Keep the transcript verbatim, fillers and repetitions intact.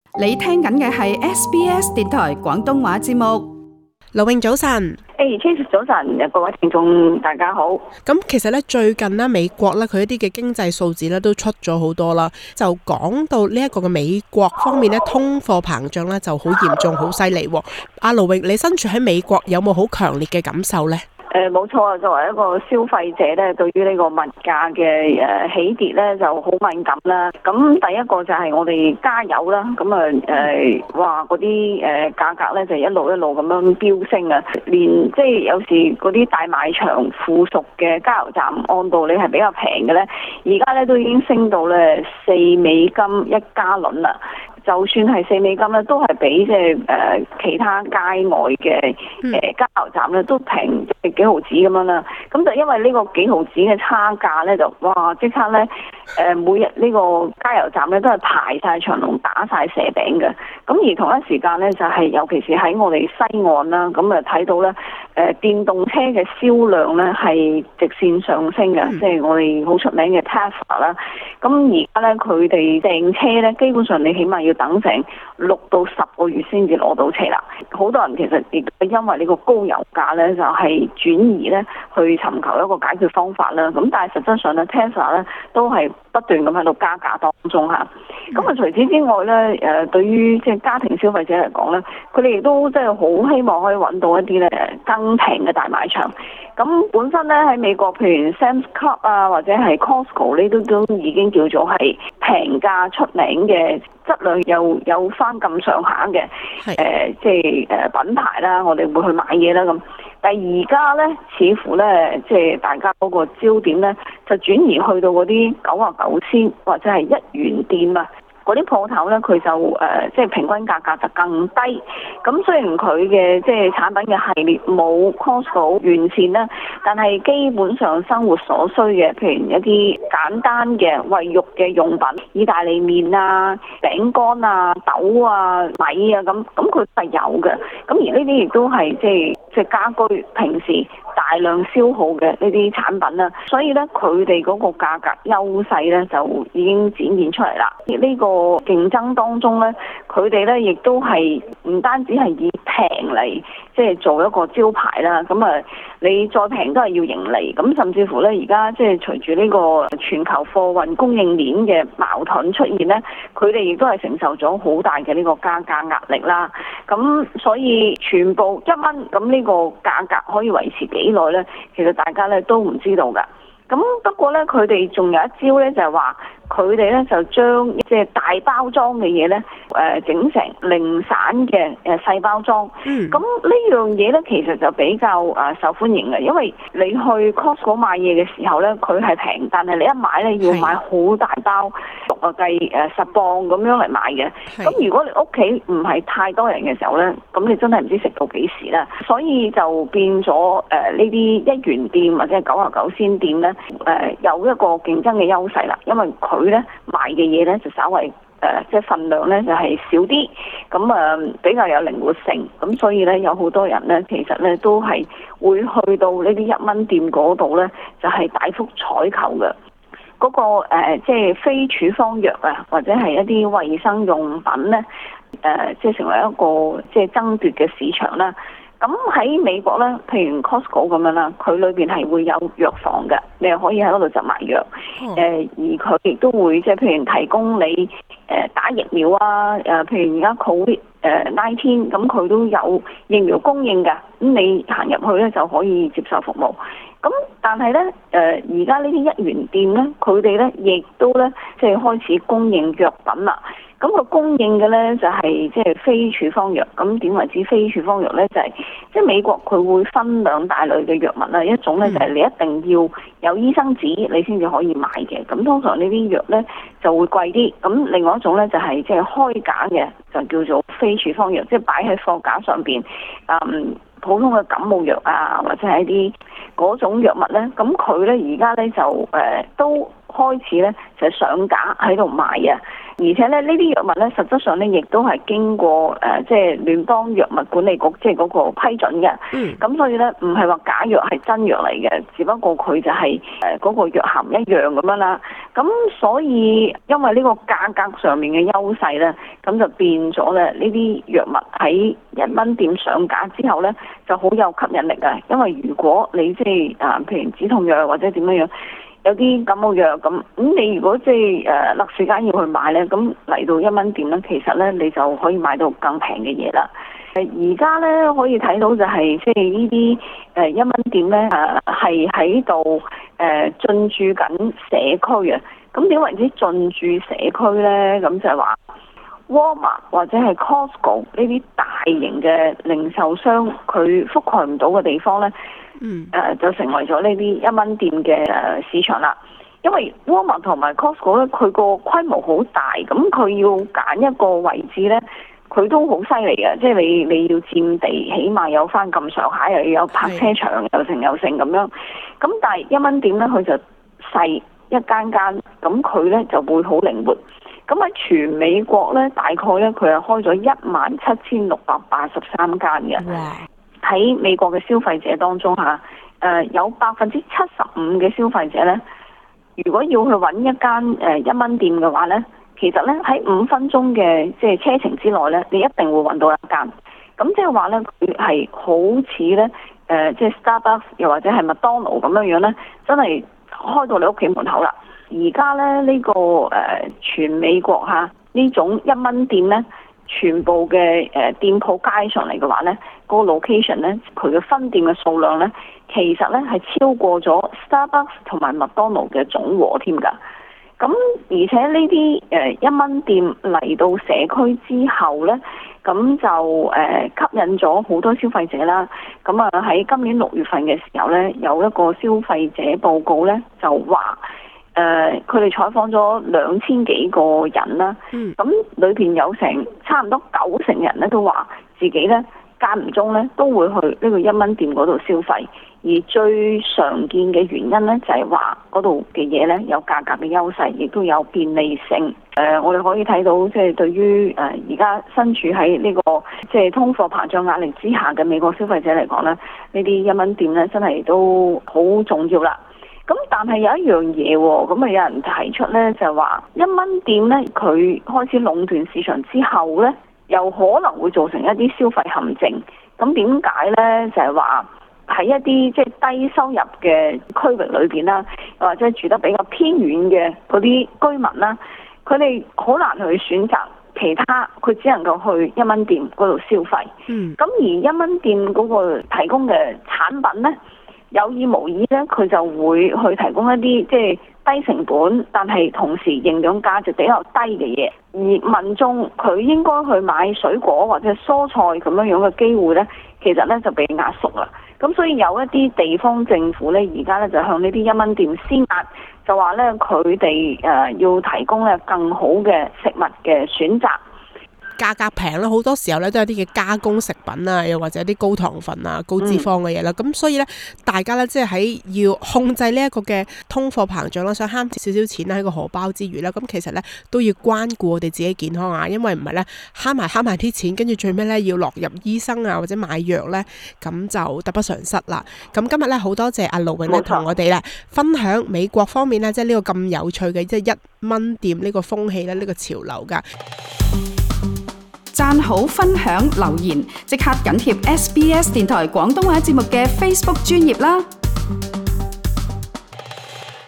你聽緊嘅係 S B S 電台廣東話節目。 盧穎早晨。 誒 Chase 早晨，各位聽眾大家好。 咁其實咧最近咧美國咧佢一啲嘅經濟數字咧都出咗好多啦，就講到呢一個嘅美國方面咧通貨膨脹咧就好嚴重好犀利。阿盧穎，你身處喺美國有冇好強烈嘅感受呢？ 誒冇錯啊！作為一個消費者咧，對於呢個物價嘅誒起跌咧就好敏感啦。咁第一個就係我哋加油啦，咁啊誒話嗰啲誒價格咧就一路一路咁樣飆升啊！連即係有時嗰啲大賣場附屬嘅加油站按道理係比較平嘅咧，而家咧都已經升到咧四美金一加侖啦。就算係四美金咧，都係比即係誒其他街外嘅誒加油站咧都平即係幾毫子咁樣啦。咁就因為呢個幾毫子嘅差價咧，就哇即刻咧誒每日呢個加油站咧都係排晒長龍打晒蛇餅嘅。咁而同一時間咧就係、是、尤其是喺我哋西岸啦，咁啊睇到咧誒電動車嘅銷量咧係直線上升嘅，即係、嗯、我哋好出名嘅 Tesla 啦。咁而家咧佢哋訂車咧，基本上你起碼要等成六到十個月先至攞到車啦。好多人其實亦都因為呢個高油價咧，就係、是、轉移咧去尋求一個解決方法啦。咁但係實質上咧 Tesla 咧都係不斷咁喺度加價當中嚇。咁啊除此之外咧，誒對於即係家庭消費者嚟講咧，佢哋亦都即係好希望可以揾到一啲咧更平嘅大賣場。咁本身咧喺美國，譬如 Sam's Club 啊，或者係 Costco 呢，都都已經叫做係平價出名嘅，質量又有翻咁上下嘅，誒是、呃、即係誒品牌啦，我哋會去買嘢啦咁。但係而家咧，似乎咧即係大家嗰個焦點咧，就轉移去到嗰啲九啊九仙或者係一元店啊。嗰啲鋪頭咧，佢就誒、呃、即係平均價格就更低。咁雖然佢嘅即係產品嘅系列冇 Costco 完善啦，但係基本上生活所需嘅，譬如一啲簡單嘅衛浴嘅用品，意大利麵啊、餅乾啊、豆啊、米啊咁，咁佢係有嘅。咁而呢啲亦都係即係即係家居平時大量消耗嘅呢啲產品啦。所以咧，佢哋嗰個價格優勢咧就已經展現出嚟啦。呢、這個競爭當中咧，佢哋咧亦都係唔單止係以平嚟即係做一個招牌啦，咁啊你再平都係要盈利，咁甚至乎咧而家即係隨住呢個全球貨運供應鏈嘅矛盾出現咧，佢哋亦都係承受咗好大嘅呢個加價壓力啦。咁所以全部一蚊，咁呢個價格可以維持幾耐咧？其實大家咧都唔知道㗎。咁不過咧，佢哋仲有一招咧，就係話佢哋咧就將即係大包裝嘅嘢咧，誒整成零散嘅誒細包裝。嗯。咁呢樣嘢咧，其實就比較誒受歡迎嘅，因為你去 Costco 買嘢嘅時候咧，佢係平，但係你一買咧要買好大包，六啊計誒十磅咁樣嚟買嘅。咁是如果你屋企唔係太多人嘅時候咧，咁你真係唔知食到幾時啦。所以就變咗誒呢啲一元店或者係九啊九仙店咧。誒、呃、有一個競爭嘅優勢啦，因為佢咧賣嘅嘢咧就稍微誒、呃、即係份量咧就係、是、少啲，咁啊、呃、比較有靈活性，咁所以咧有好多人咧其實咧都係會去到呢啲一蚊店嗰度咧，就係、是、大幅採購嘅。嗰、那個、呃、即係非處方藥啊，或者係一啲衛生用品咧，誒、呃、即係成為一個即係爭奪嘅市場啦。咁喺美國咧，譬如 Costco 咁樣啦，佢裏邊係會有藥房嘅，你係可以喺嗰度執埋藥。誒、oh. 呃，而佢亦都會即係譬如提供你誒、呃、打疫苗啊，誒、呃、譬如而家 Covid 誒 nineteen，咁佢都有疫苗供應㗎。咁你行入去咧就可以接受服務。咁但係咧，誒而家呢啲一元店咧，佢哋咧亦都咧即係開始供應藥品啦。咁佢供應嘅咧就係即係非處方藥。咁點為之非處方藥咧？就係即係美國佢會分兩大類嘅藥物啦。一種咧就係你一定要有醫生紙你先至可以買嘅。咁通常呢啲藥咧就會貴啲。咁另外一種咧就係即係開架嘅，就叫做非處方藥，即係擺喺貨架上邊。嗯。普通嘅感冒藥啊，或者係一啲嗰種藥物咧，咁佢咧而家咧就誒、呃、都開始咧就上架喺度賣啊。而且咧，呢啲藥物咧，實質上咧，亦都係經過誒、呃，即係聯邦藥物管理局即係嗰個批准嘅。嗯。咁所以咧，唔係話假藥係真藥嚟嘅，只不過佢就係誒嗰個藥涵一樣咁樣啦。咁所以因為呢個價格上面嘅優勢咧，咁就變咗咧，呢啲藥物喺一蚊店上架之後咧，就好有吸引力嘅。因為如果你即係啊，譬如止痛藥或者點樣樣。有啲感冒藥咁，咁你如果即係誒勒時間要去買咧，咁嚟到一蚊店咧，其實咧你就可以買到更平嘅嘢啦。誒而家咧可以睇到就係即係呢啲誒一蚊店咧誒係喺度誒進駐緊社區啊。咁點為之進駐社區咧？咁就係話 Walmart 或者係 Costco 呢啲大型嘅零售商，佢覆蓋唔到嘅地方咧。嗯，誒、呃、就成為咗呢啲一蚊店嘅誒市場啦。因為 Walmart 同埋 Costco 咧，佢個規模好大，咁佢要揀一個位置咧，佢都好犀利嘅。即係你你要佔地，起碼有翻咁上下，又要有泊車場，又成又成咁樣。咁但係一蚊店咧，佢就細一間間，咁佢咧就會好靈活。咁喺全美國咧，大概咧佢係開咗一萬七千六百八十三間嘅。喺美國嘅消費者當中嚇，誒、呃、有百分之七十五嘅消費者咧，如果要去揾一間誒一蚊店嘅話咧，其實咧喺五分鐘嘅即係車程之內咧，你一定會揾到一間。咁即係話咧，佢係好似咧誒，即係 Starbucks 又或者係麥當勞咁樣樣咧，真係開到你屋企門口啦。而家咧呢、呢個誒、呃、全美國嚇呢種一蚊店咧，全部嘅誒店鋪街上嚟嘅話咧，嗰、嗰個 location 咧，佢嘅分店嘅數量咧，其實咧係超過咗 Starbucks 同埋麥當勞嘅總和添㗎。咁而且呢啲誒一蚊店嚟到社區之後咧，咁就誒、呃、吸引咗好多消費者啦。咁啊喺今年六月份嘅時候咧，有一個消費者報告咧，就話。誒，佢哋採訪咗兩千幾個人啦，咁裏邊有成差唔多九成人咧都話自己咧間唔中咧都會去呢個一蚊店嗰度消費，而最常見嘅原因咧就係話嗰度嘅嘢咧有價格嘅優勢，亦都有便利性。誒、呃，我哋可以睇到即係對於誒而家身處喺呢、這個即係、就是、通貨膨脹壓力之下嘅美國消費者嚟講咧，呢啲一蚊店咧真係都好重要啦。咁但係有一樣嘢喎，咁啊有人提出咧就係話一蚊店咧佢開始壟斷市場之後咧，又可能會造成一啲消費陷阱。咁點解咧？就係話喺一啲即係低收入嘅區域裏邊啦，或者住得比較偏遠嘅嗰啲居民啦，佢哋好難去選擇其他，佢只能夠去一蚊店嗰度消費。嗯。咁而一蚊店嗰個提供嘅產品咧，有意無意咧，佢就會去提供一啲即係低成本，但係同時營養價值比較低嘅嘢。而民眾佢應該去買水果或者蔬菜咁樣樣嘅機會咧，其實咧就被壓縮啦。咁所以有一啲地方政府咧，而家咧就向呢啲一蚊店施壓，就話咧佢哋誒要提供咧更好嘅食物嘅選擇。 價格平啦，好多時候咧都有啲嘅加工食品啊，又或者啲高糖分啊、高脂肪嘅嘢啦。咁、嗯、所以咧，大家咧即係喺要控制呢一個嘅通貨膨脹啦，想慳少少錢喺個荷包之餘啦，咁其實咧都要關顧我哋自己健康啊，因為唔係咧慳埋慳埋啲錢，跟住最尾咧要落入醫生啊或者買藥咧，咁就得不償失啦。咁今日咧好多謝阿盧永咧同我哋咧分享美國方面咧即係呢個咁有趣嘅即係一蚊店呢個風氣咧呢個潮流噶。 讚好、分享、留言，即刻緊貼 S B S 電台廣東話節目嘅 Facebook 專頁啦！